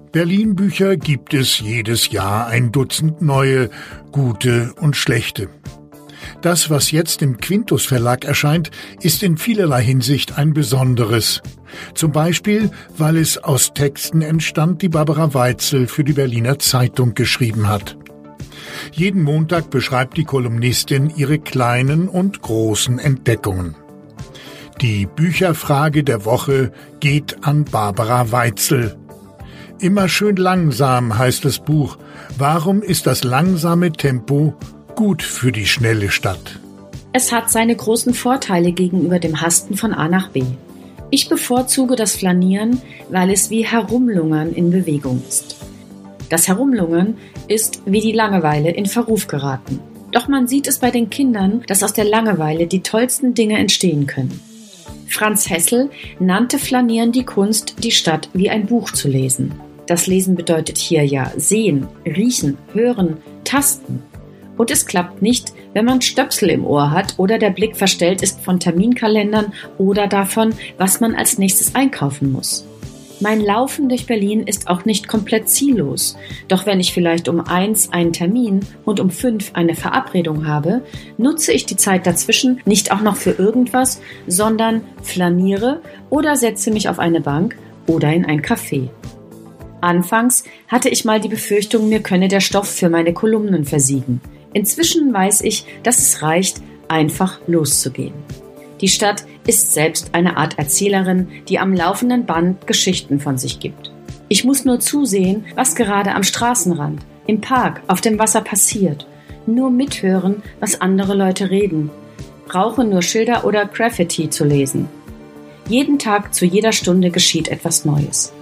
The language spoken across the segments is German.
Berlin-Bücher gibt es jedes Jahr ein Dutzend neue, gute und schlechte. Das, was jetzt im Quintus Verlag erscheint, ist in vielerlei Hinsicht ein besonderes. Zum Beispiel, weil es aus Texten entstand, die Barbara Weitzel für die Berliner Zeitung geschrieben hat. Jeden Montag beschreibt die Kolumnistin ihre kleinen und großen Entdeckungen. Die Bücherfrage der Woche geht an Barbara Weitzel. Immer schön langsam heißt das Buch. Warum ist das langsame Tempo gut für die schnelle Stadt? Es hat seine großen Vorteile gegenüber dem Hasten von A nach B. Ich bevorzuge das Flanieren, weil es wie Herumlungern in Bewegung ist. Das Herumlungern ist wie die Langeweile in Verruf geraten. Doch man sieht es bei den Kindern, dass aus der Langeweile die tollsten Dinge entstehen können. Franz Hessel nannte Flanieren die Kunst, die Stadt wie ein Buch zu lesen. Das Lesen bedeutet hier ja sehen, riechen, hören, tasten. Und es klappt nicht, wenn man Stöpsel im Ohr hat oder der Blick verstellt ist von Terminkalendern oder davon, was man als nächstes einkaufen muss. Mein Laufen durch Berlin ist auch nicht komplett ziellos. Doch wenn ich vielleicht um 1 einen Termin und um 5 eine Verabredung habe, nutze ich die Zeit dazwischen nicht auch noch für irgendwas, sondern flaniere oder setze mich auf eine Bank oder in ein Café. Anfangs hatte ich mal die Befürchtung, mir könne der Stoff für meine Kolumnen versiegen. Inzwischen weiß ich, dass es reicht, einfach loszugehen. Die Stadt ist selbst eine Art Erzählerin, die am laufenden Band Geschichten von sich gibt. Ich muss nur zusehen, was gerade am Straßenrand, im Park, auf dem Wasser passiert. Nur mithören, was andere Leute reden. Brauche nur Schilder oder Graffiti zu lesen. Jeden Tag zu jeder Stunde geschieht etwas Neues.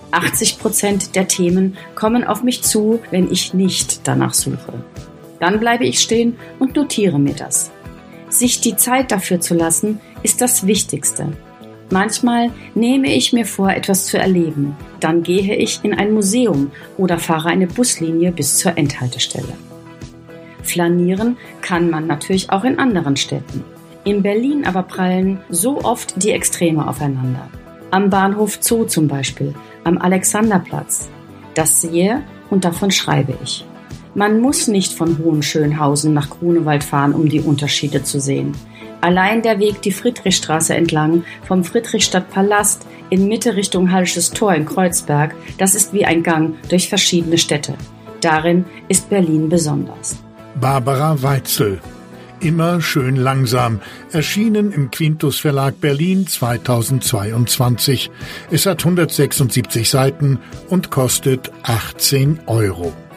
80% der Themen kommen auf mich zu, wenn ich nicht danach suche. Dann bleibe ich stehen und notiere mir das. Sich die Zeit dafür zu lassen, ist das Wichtigste. Manchmal nehme ich mir vor, etwas zu erleben. Dann gehe ich in ein Museum oder fahre eine Buslinie bis zur Endhaltestelle. Flanieren kann man natürlich auch in anderen Städten. In Berlin aber prallen so oft die Extreme aufeinander. Am Bahnhof Zoo zum Beispiel, am Alexanderplatz. Das sehe und davon schreibe ich. Man muss nicht von Hohenschönhausen nach Grunewald fahren, um die Unterschiede zu sehen. Allein der Weg die Friedrichstraße entlang, vom Friedrichstadtpalast in Mitte Richtung Hallisches Tor in Kreuzberg, das ist wie ein Gang durch verschiedene Städte. Darin ist Berlin besonders. Barbara Weitzel. Immer schön langsam, erschienen im Quintus Verlag Berlin 2022. Es hat 176 Seiten und kostet 18 €.